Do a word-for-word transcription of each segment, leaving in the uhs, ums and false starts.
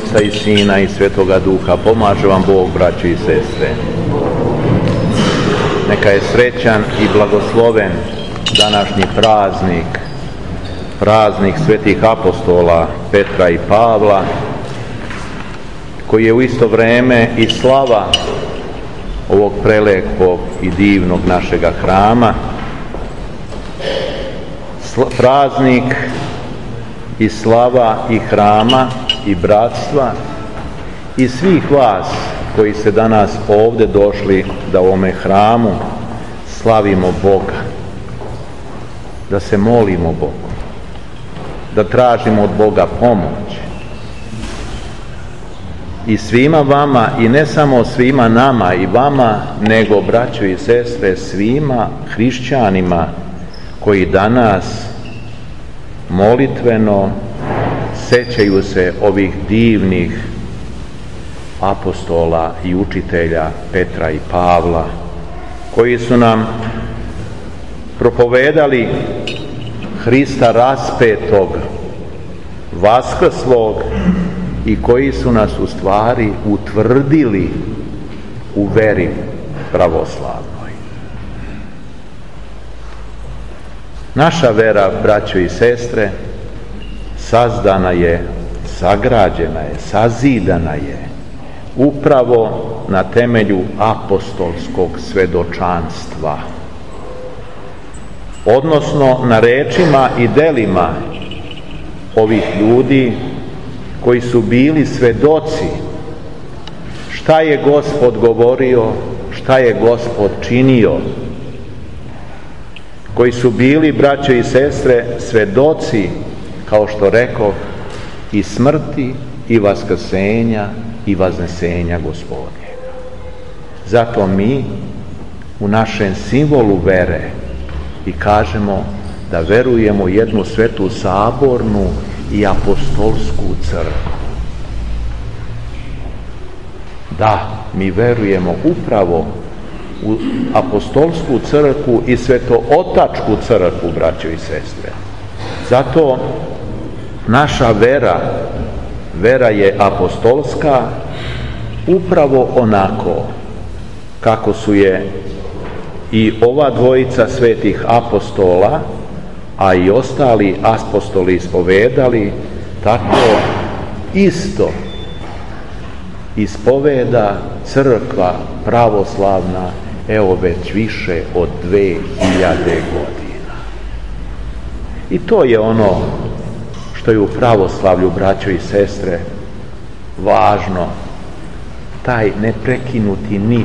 Oca i Sina i Svetoga Duha. Pomaže vam Bog, braćo i sestre. Neka je srećan i blagosloven današnji praznik, praznik svetih apostola Petra i Pavla, koji je u isto vrijeme i slava ovog prelepog i divnog našega hrama, Sla, praznik i slava i hrama i bratstva i svih vas koji ste danas ovdje došli da u ovome hramu slavimo Boga, da se molimo Bogu, da tražimo od Boga pomoć. I svima vama, i ne samo svima nama i vama, nego, braćo i sestre, svima hrišćanima koji danas molitveno sećaju se ovih divnih apostola i učitelja Petra i Pavla, koji su nam propovedali Hrista raspetog, vaskrslog, i koji su nas u stvari utvrdili u veri pravoslavnoj. Naša vera, braćo i sestre, sazdana je, sagrađena je, sazidana je upravo na temelju apostolskog svedočanstva, odnosno na rečima i delima ovih ljudi koji su bili svedoci šta je Gospod govorio, šta je Gospod činio, koji su bili, braćo i sestre, svedoci, kao što rekoh, i smrti i vaskrsenja i vaznesenja Gospodnjega. Zato mi u našem simbolu vere i kažemo da verujemo u jednu svetu sabornu i apostolsku crkvu. Da, mi verujemo upravo u apostolsku crkvu i svetootačku crkvu, braćo i sestre. Zato naša vera, vera je apostolska upravo onako kako su je i ova dvojica svetih apostola, a i ostali apostoli ispovedali, tako isto ispoveda crkva pravoslavna, evo već više od dve hiljade godina. I to je ono što je u pravoslavlju, braćo i sestre, važno, taj neprekinuti nit,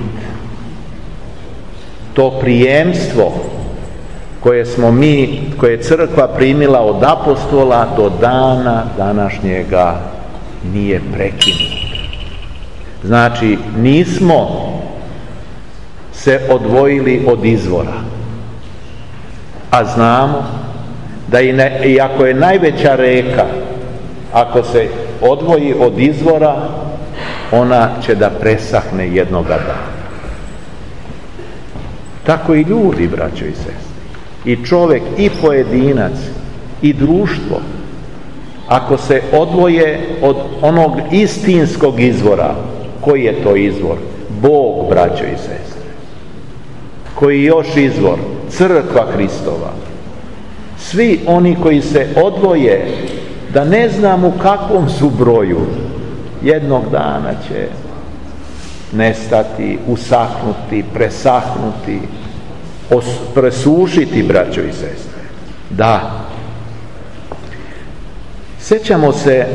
to prijemstvo koje smo mi, koje je crkva primila od apostola do dana današnjega nije prekinuto. Znači, nismo se odvojili od izvora, a znamo da i, ne, i ako je najveća reka, ako se odvoji od izvora, ona će da presahne jednoga dana. Tako i ljudi, braćo i sestre, i čovjek, i pojedinac, i društvo, ako se odvoje od onog istinskog izvora. Koji je to izvor? Bog, braćo i sestre. Koji je još izvor? Crkva Hristova. Svi oni koji se odvoje, da ne znam u kakvom su broju, jednog dana će nestati, usahnuti, presahnuti, os- presušiti, braćo i sestre. Da. Sjećamo se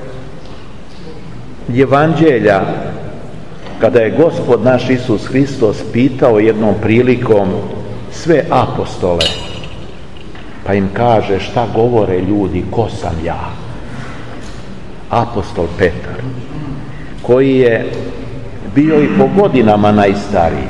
Evanđelja kada je Gospod naš Isus Hristos pitao jednom prilikom sve apostole, pa im kaže šta govore ljudi, ko sam ja? Apostol Petar, koji je bio i po godinama najstariji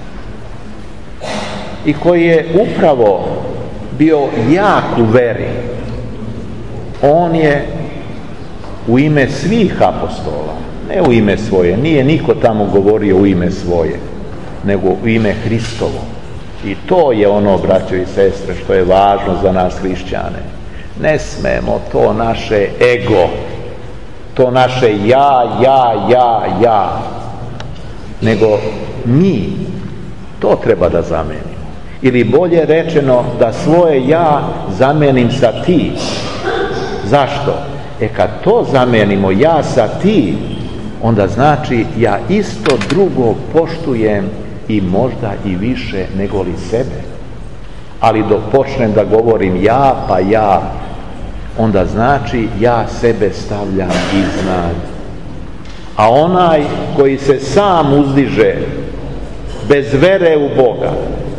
i koji je upravo bio jak u veri, on je u ime svih apostola, ne u ime svoje, nije niko tamo govorio u ime svoje, nego u ime Hristovo. I to je ono, braćo i sestre, što je važno za nas hrišćane. Ne smemo to naše ego to naše ja, ja, ja, ja, nego mi to treba da zamenimo. Ili bolje rečeno, da svoje ja zamenim sa ti. Zašto? E kad to zamenimo ja sa ti, onda znači ja isto drugog poštujem i možda i više nego li sebe. Ali dok počnem da govorim ja pa ja, onda znači ja sebe stavljam iznad. A onaj koji se sam uzdiže bez vere u Boga,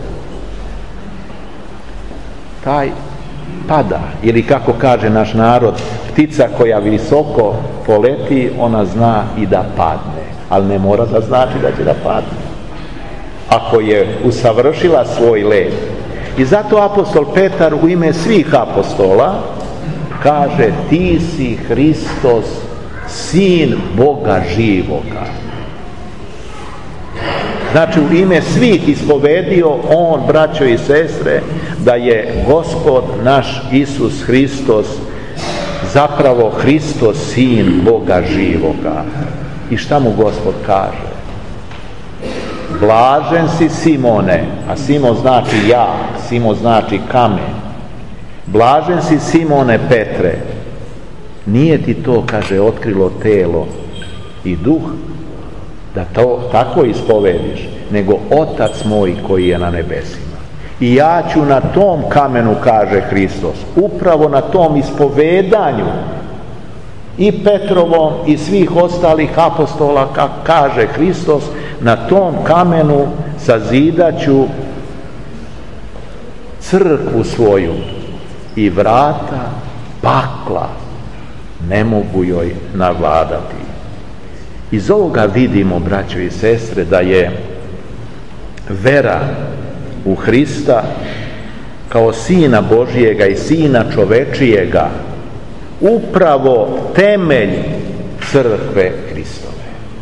taj pada. Ili kako kaže naš narod, ptica koja visoko poleti, ona zna i da padne, ali ne mora da znači da će da padne ako je usavršila svoj let. I zato apostol Petar u ime svih apostola kaže: ti si Hristos, sin Boga živoga. Znači u ime svih ispovedio on, braćo i sestre, da je Gospod naš Isus Hristos zapravo Hristos, sin Boga živoga. I šta mu Gospod kaže? Blažen si Simone, a Simon znači ja, Simon znači kamen. Blažen si Simone Petre, nije ti to, kaže, otkrilo telo i duh, da to tako ispovediš, nego Otac moj koji je na nebesima. I ja ću na tom kamenu, kaže Hristos, upravo na tom ispovedanju i Petrovom i svih ostalih apostola, kako kaže Hristos, na tom kamenu sazidaću crkvu svoju i vrata pakla ne mogu joj navladati. Iz ovoga vidimo, braćo i sestre, da je vera u Hrista kao Sina Božijega i Sina čovečijega upravo temelj crkve Hristove.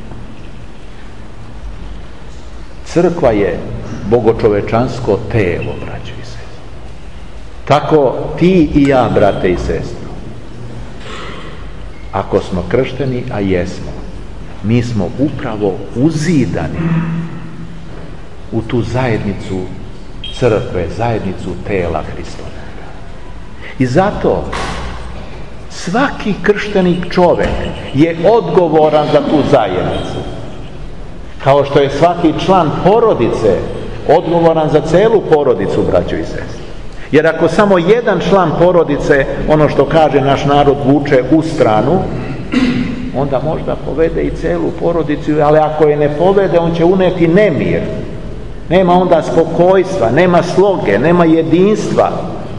Crkva je bogočovečansko telo, braćo i sestre. Tako ti i ja, brate i sestre, ako smo kršteni, a jesmo, mi smo upravo uzidani u tu zajednicu crkve, zajednicu tela Hristova. I zato svaki kršteni čovek je odgovoran za tu zajednicu. Kao što je svaki član porodice odgovoran za celu porodicu, braćo i sestre. Jer ako samo jedan član porodice, ono što kaže naš narod, vuče u stranu, onda možda povede i celu porodicu, ali ako je ne povede, on će uneti nemir. Nema onda spokojstva, nema sloge, nema jedinstva,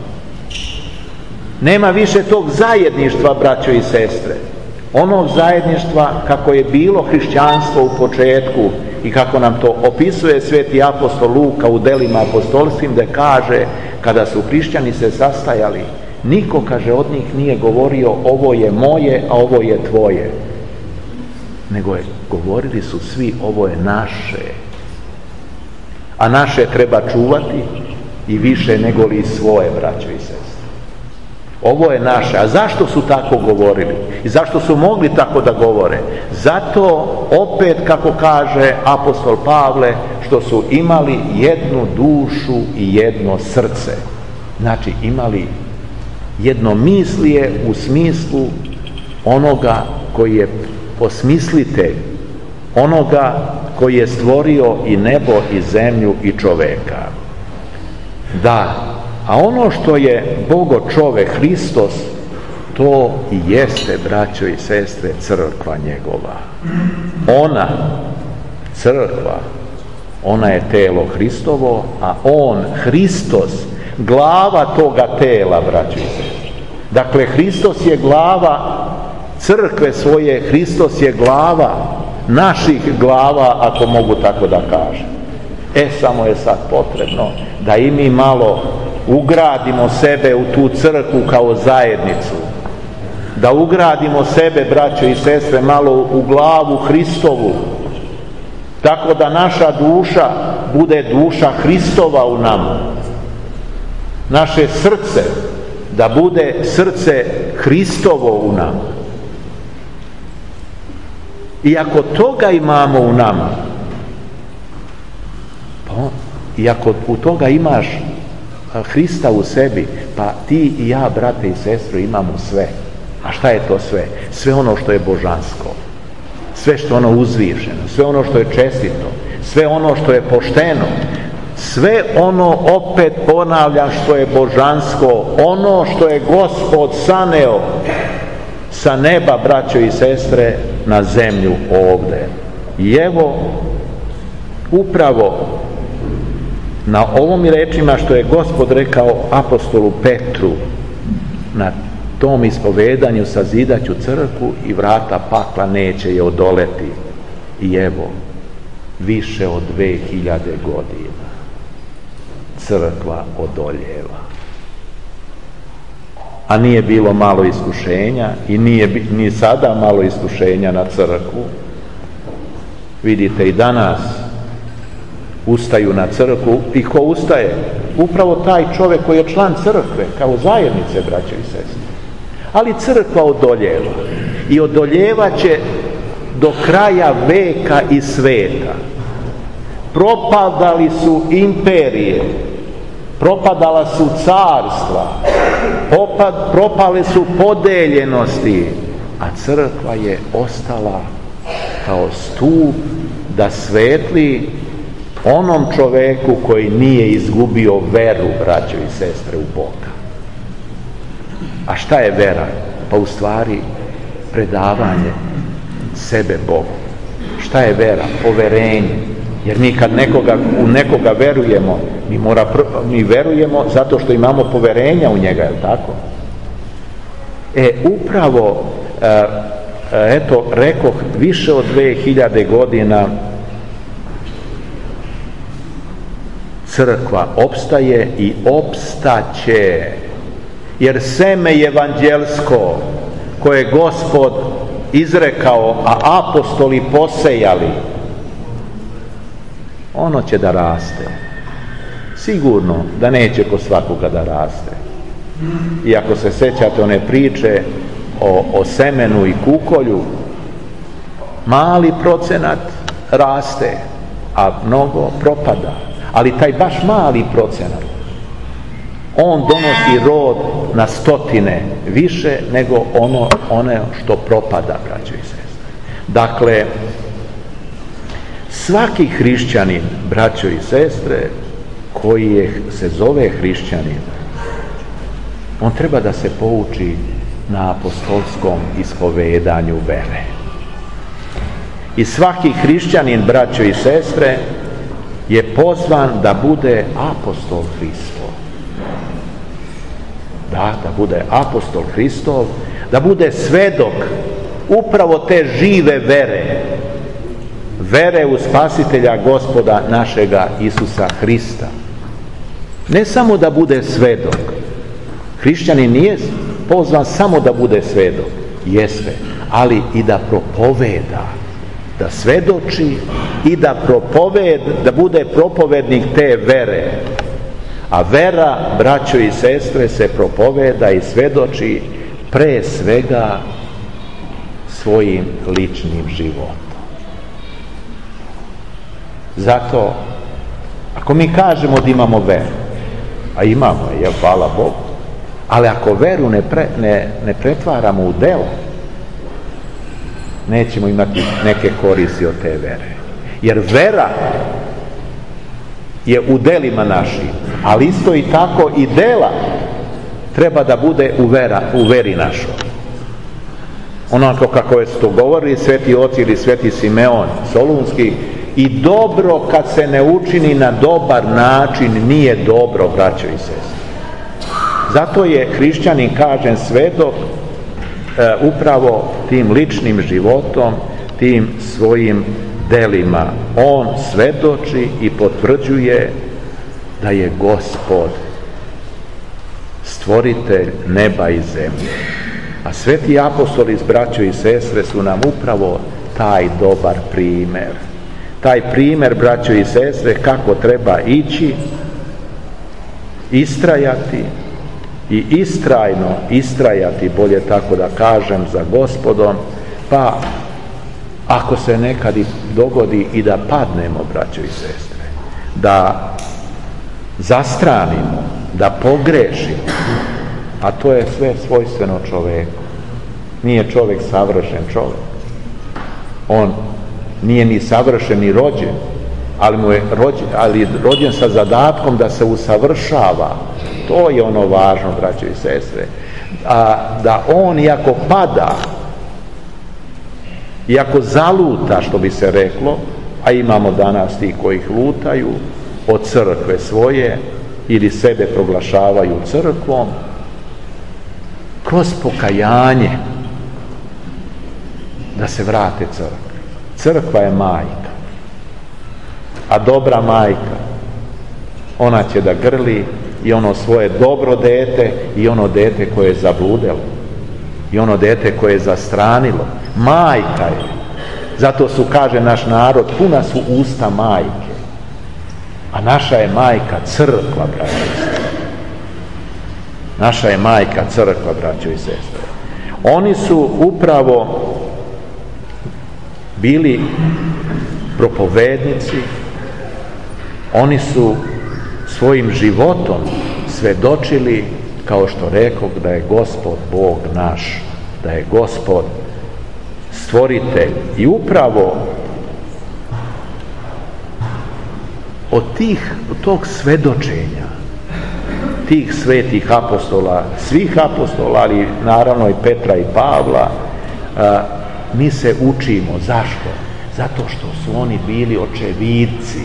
nema više tog zajedništva, braćo i sestre. Onog zajedništva kako je bilo hrišćanstvo u početku i kako nam to opisuje sveti apostol Luka u delima apostolskim, da kaže, kada su hrišćani se sastajali, niko, kaže, od njih nije govorio ovo je moje, a ovo je tvoje, nego je, govorili su svi ovo je naše, a naše treba čuvati i više nego li svoje, braćo i sestre. Ovo je naše. A zašto su tako govorili? I zašto su mogli tako da govore? Zato, opet, kako kaže apostol Pavle, što su imali jednu dušu i jedno srce. Znači, imali jedno mislije u smislu onoga koji je osmislitelj, onoga koji je stvorio i nebo i zemlju i čoveka. Da, a ono što je Bogo čovek Hristos, to i jeste, braćo i sestre, crkva njegova. Ona, crkva, ona je telo Hristovo, a on, Hristos, glava toga tela, braćo i sestre. Dakle, Hristos je glava crkve svoje, Hristos je glava naših glava, ako mogu tako da kažem. E, samo je sad potrebno da i mi malo ugradimo sebe u tu crkvu kao zajednicu, da ugradimo sebe, braćo i sestre, malo u glavu Hristovu, tako da naša duša bude duša Hristova u nama, naše srce da bude srce Hristovo u nama. I ako toga imamo u nama, pa on, i ako u toga imaš Hrista u sebi, pa ti i ja, brate i sestre, imamo sve. A šta je to sve? Sve ono što je božansko, sve što je ono uzvišeno, sve ono što je čestito, sve ono što je pošteno, sve ono, opet ponavljam, što je božansko, ono što je Gospod saneo sa neba, braćo i sestre, na zemlju ovdje. I evo, upravo na ovom rečima što je Gospod rekao apostolu Petru, na tom ispovedanju sazidaću crkvu i vrata pakla neće je odoleti. I evo, više od dve hiljade godina crkva odoljeva. A nije bilo malo iskušenja i nije ni sada malo iskušenja na crkvu. Vidite, i danas ustaju na crkvu. I ko ustaje? Upravo taj čovjek koji je član crkve, kao zajednice, braće i sestre. Ali crkva odoljeva. I odoljevat će do kraja veka i sveta. Propadali su imperije, propadala su carstva, opad, propale su podeljenosti, a crkva je ostala kao stup da svetli onom čoveku koji nije izgubio veru, braćo i sestre, u Boga. A šta je vera? Pa u stvari predavanje sebe Bogu. Šta je vera? Poverenje. Jer mi kad nekoga, u nekoga verujemo, mi, mora, mi verujemo zato što imamo poverenja u njega, je li tako? E, upravo, e, eto, rekoh, više od dve hiljade godina crkva opstaje i opstaće. Jer seme evanđelsko koje je Gospod izrekao, a apostoli posejali, ono će da raste. Sigurno da neće kod svakoga da raste. I ako se sećate one priče o, o semenu i kukolju, mali procenat raste, a mnogo propada. Ali taj baš mali procenat, on donosi rod na stotine više nego ono, one što propada, braćo i sestre. Dakle, svaki hrišćanin, braćo i sestre, koji je, se zove hrišćanin, on treba da se pouči na apostolskom ispovedanju vere. I svaki hrišćanin, braćo i sestre, je pozvan da bude apostol Hristov. Da, da bude apostol Hristov, da bude svedok upravo te žive vere, vere u Spasitelja Gospoda našega Isusa Hrista. Ne samo da bude svedok. Hrišćanin nije pozvan samo da bude svedok, jeste, ali i da propoveda, da svedoči i da propoved, da bude propovednik te vere. A vera, braćo i sestre, se propoveda i svedoči pre svega svojim ličnim životom. Zato, ako mi kažemo da imamo veru, a imamo je, hvala Bogu, ali ako veru ne, pre, ne, ne pretvaramo u delo, nećemo imati neke koristi od te vere. Jer vera je u delima našim, ali isto i tako i dela treba da bude u, vera, u veri našoj. Onako kako je to govorili sveti oci ili sveti Simeon Solunski, i dobro kad se ne učini na dobar način nije dobro, braćo i sestre. Zato je hrišćanin, kažem, svedok e, upravo tim ličnim životom, tim svojim delima. On svedoči i potvrđuje da je Gospod stvoritelj neba i zemlje. A sveti apostoli, braćo i sestre, su nam upravo taj dobar primjer. Taj primjer, braćo i sestre, kako treba ići, istrajati i istrajno istrajati, bolje tako da kažem, za Gospodom, pa ako se nekad i dogodi i da padnemo, braćo i sestre, da zastranimo, da pogrešimo, a to je sve svojstveno čoveku. Nije čovjek savršen čovjek. On nije ni savršen ni rođen, ali mu je rođen, ali rođen sa zadatkom da se usavršava. To je ono važno, braćo i sestre. A, da on, iako pada, iako zaluta, što bi se reklo, a imamo danas ti koji ih lutaju od crkve svoje ili sebe proglašavaju crkvom, kroz pokajanje da se vrate crkvi. Crkva je majka, a dobra majka, ona će da grli i ono svoje dobro dete i ono dete koje je zabludelo i ono dete koje je zastranilo. Majka je. Zato su, kaže naš narod, puna su usta majke, a naša je majka crkva, braćo i sestre. Naša je majka crkva, braćo i sestre. Oni su upravo bili propovednici, oni su svojim životom svedočili, kao što rekoh, da je Gospod Bog naš, da je Gospod stvoritelj. I upravo od tih, od tog svedočenja tih svetih apostola, svih apostola, ali naravno i Petra i Pavla, a, mi se učimo. Zašto? Zato što su oni bili očevidci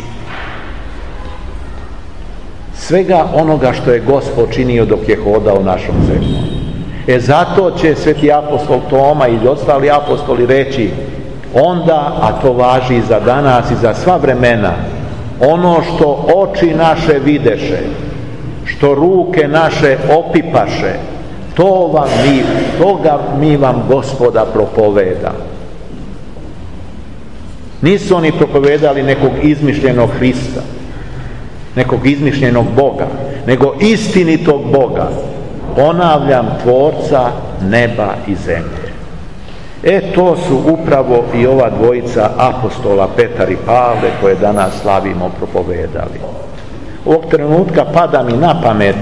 svega onoga što je Gospod činio dok je hodao našom zemljom. E zato će sveti apostol Toma i ostali apostoli reći onda, a to važi i za danas i za sva vremena, ono što oči naše videše, što ruke naše opipaše, to vam mi, toga mi vam Gospoda propoveda. Nisu oni propovedali nekog izmišljenog Hrista, nekog izmišljenog Boga, nego istinitog Boga, ponavljam, tvorca neba i zemlje. E to su upravo i ova dvojica apostola Petar i Pavle koje danas slavimo propovedali. Ovog trenutka pada mi na pamet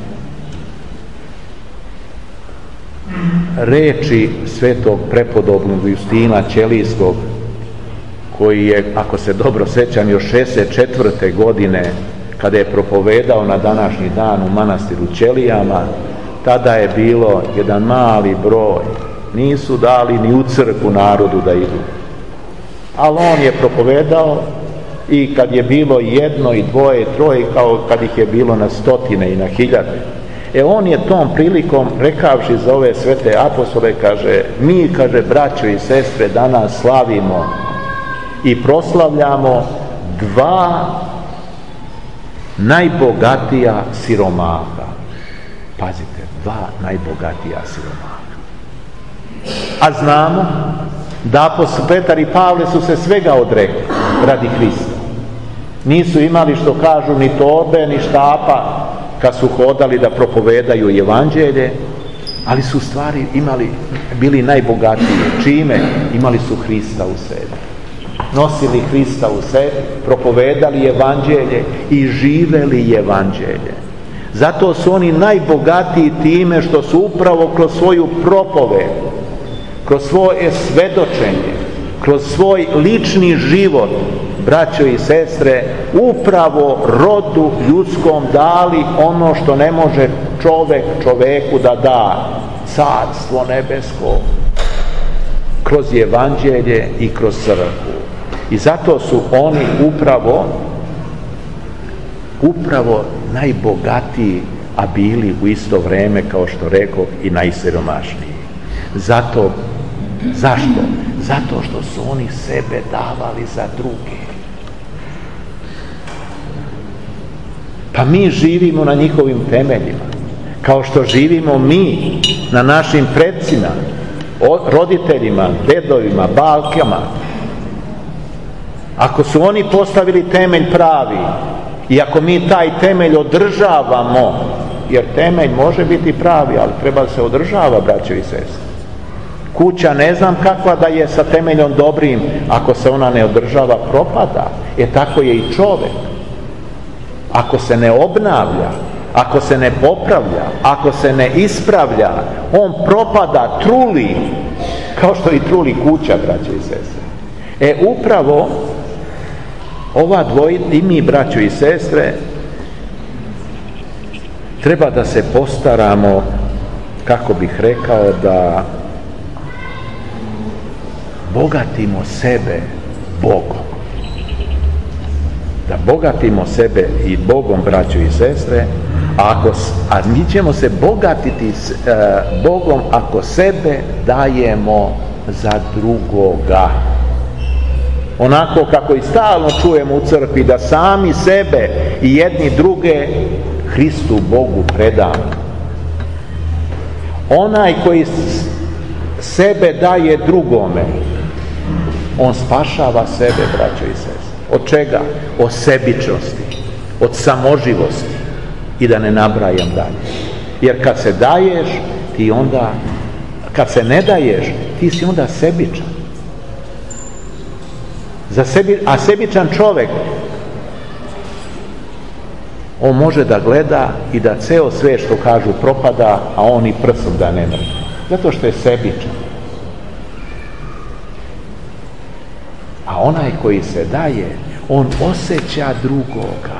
reči svetog prepodobnog Justina Ćelijskog, koji je, ako se dobro sećam, još šezdeset četvrte godine, kada je propovedao na današnji dan u manastiru Ćelijama, tada je bilo jedan mali broj, nisu dali ni u crkvu narodu da idu. Ali on je propovedao i kad je bilo jedno i dvoje, troje, kao kad ih je bilo na stotine i na hiljade. E on je tom prilikom, rekavši za ove svete apostole, kaže, mi, kaže, braćo i sestre, danas slavimo i proslavljamo dva najbogatija siromaha. Pazite, dva najbogatija siromaha. A znamo da apostol Petar i Pavle su se svega odrekli radi Hrista. Nisu imali, što kažu, ni torbe, ni štapa kad su hodali da propovedaju evanđelje, ali su stvari imali, bili najbogatiji. Čime? Imali su Hrista u sebi. Nosili Hrista u sebi, propovedali evanđelje i živeli evanđelje. Zato su oni najbogatiji time što su upravo kroz svoju propoved, kroz svoje svedočenje, kroz svoj lični život, braćo i sestre, upravo rodu ljudskom dali ono što ne može čovek čoveku da da, carstvo nebesko, kroz evanđelje i kroz crkvu. I zato su oni upravo upravo najbogatiji, a bili u isto vreme, kao što rekoh, i najsiromašniji. Zato, zašto? Zato što su oni sebe davali za druge. Pa mi živimo na njihovim temeljima, kao što živimo mi na našim predsima, roditeljima, dedovima, balkama. Ako su oni postavili temelj pravi i ako mi taj temelj održavamo, jer temelj može biti pravi, ali treba se održava, braćo i sestre. Kuća ne znam kakva da je sa temeljom dobrim, ako se ona ne održava, propada. E tako je i čovjek. Ako se ne obnavlja, ako se ne popravlja, ako se ne ispravlja, on propada, truli, kao što i truli kuća, braćo i sestre. E upravo ova dvojica, i mi, braćo i sestre, treba da se postaramo, kako bih rekao, da bogatimo sebe Bogom. Da bogatimo sebe i Bogom, braćo i sestre, a, ako, a mi ćemo se bogatiti s, e, Bogom ako sebe dajemo za drugoga. Onako kako i stalno čujemo u crkvi, da sami sebe i jedni druge Hristu Bogu predamo. Onaj koji sebe daje drugome, on spašava sebe, braćo i sestre. Od čega? Od sebičnosti, od samoživosti i da ne nabrajam dalje. Jer kad se daješ, ti onda, kad se ne daješ, ti si onda sebičan. Za sebi, a sebičan čovjek, on može da gleda i da ceo sve što kažu propada, a on i prstom da ne mrne. Zato što je sebičan. A onaj koji se daje, on osjeća drugoga.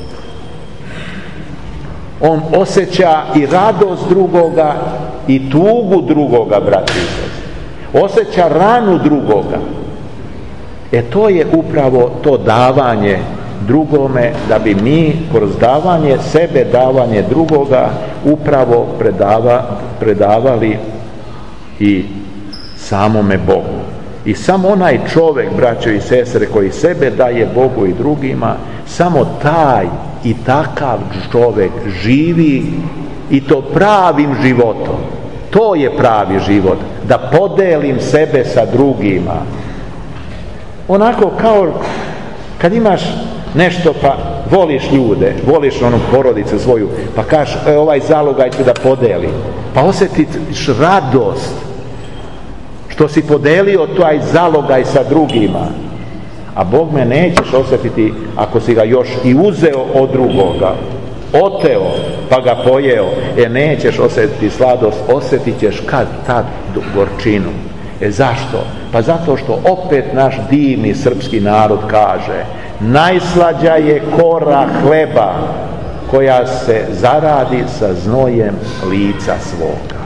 On osjeća i radost drugoga i tugu drugoga, braći i sestre. Osjeća ranu drugoga. E to je upravo to davanje drugome, da bi mi kroz davanje sebe, davanje drugoga upravo predava, predavali i samome Bogu. I samo onaj čovjek, braćo i sestre, koji sebe daje Bogu i drugima, samo taj i takav čovjek živi, i to pravim životom. To je pravi život, da podelim sebe sa drugima. Onako kao kad imaš nešto pa voliš ljude, voliš onu porodicu svoju, pa kažeš e, ovaj zalogaj ću da podelim, pa osjetiš radost što si podelio taj zalogaj sa drugima. A Bog me nećeš osjetiti ako si ga još i uzeo od drugoga, oteo pa ga pojeo, e nećeš osjetiti sladost, osjetit ćeš kad tad gorčinu. E zašto? Pa zato što opet naš divni srpski narod kaže: najslađa je kora hleba koja se zaradi sa znojem lica svoga.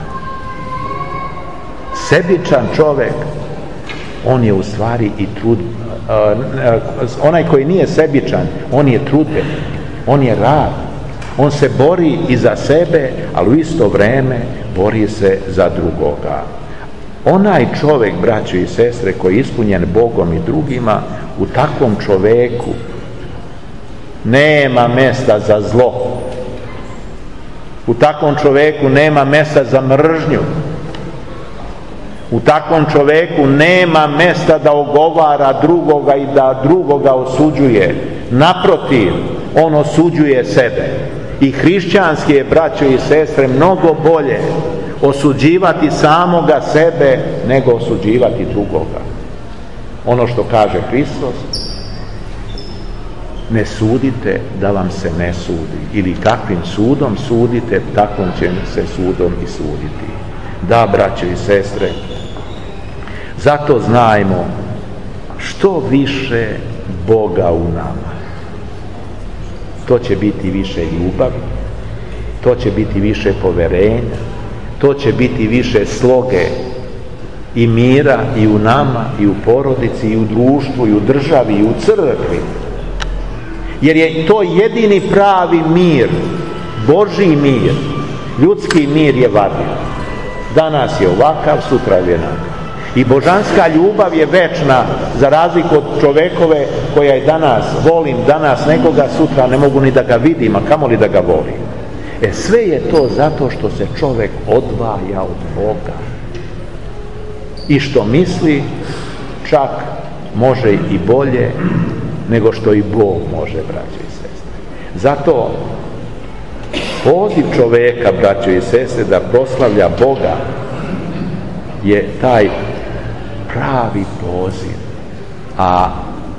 Sebičan čovjek, on je u stvari i trud, uh, onaj koji nije sebičan, on je trudben, on je rad, on se bori i za sebe, ali u isto vrijeme bori se za drugoga. Onaj čovjek, braćo i sestre, koji je ispunjen Bogom i drugima, u takvom čovjeku nema mjesta za zlo. U takvom čovjeku nema mjesta za mržnju. U takvom čovjeku nema mjesta da ogovara drugoga i da drugoga osuđuje. Naprotiv, on osuđuje sebe. I hrišćanski je, braćo i sestre, mnogo bolje osuđivati samoga sebe nego osuđivati drugoga. Ono što kaže Hristos: ne sudite da vam se ne sudi, ili kakvim sudom sudite, takvom će se sudom i suditi. Da, braćo i sestre, zato znajmo što više Boga u nama. To će biti više ljubavi, to će biti više poverenja, to će biti više sloge i mira i u nama, i u porodici, i u društvu, i u državi, i u crkvi. Jer je to jedini pravi mir, Božji mir. Ljudski mir je varljiv. Danas je ovakav, sutra je onakav. I božanska ljubav je večna, za razliku od čovekove koja je danas volim, danas nekoga, sutra ne mogu ni da ga vidim, a kamoli da ga volim. E sve je to zato što se čovjek odvaja od Boga. I što misli, čak može i bolje nego što i Bog može, braćo i sestre. Zato poziv čovjeka, braćo i sestre, da proslavlja Boga je taj pravi poziv. A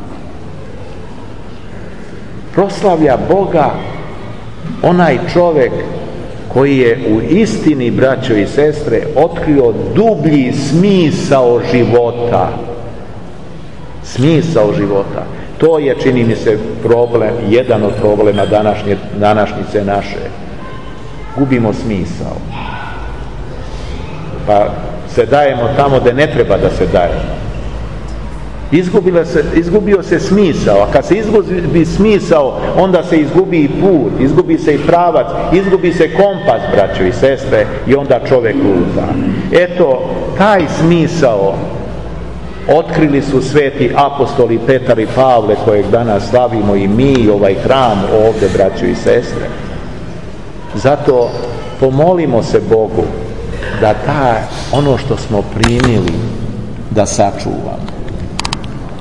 proslavlja Boga onaj čovjek koji je u istini, braćo i sestre, otkrio dublji smisao života. Smisao života. To je, čini mi se, problem, jedan od problema današnje, današnjice naše. Gubimo smisao. Pa se dajemo tamo gdje ne treba da se dajemo. Izgubilo se, izgubio se smisao, a kad se izgubi smisao, onda se izgubi i put, izgubi se i pravac, izgubi se kompas, braćo i sestre, i onda čovjek luta. Eto, taj smisao otkrili su sveti apostoli Petar i Pavle, kojeg danas slavimo i mi, i ovaj hram ovdje, braćo i sestre. Zato pomolimo se Bogu da ta, ono što smo primili, da sačuvamo.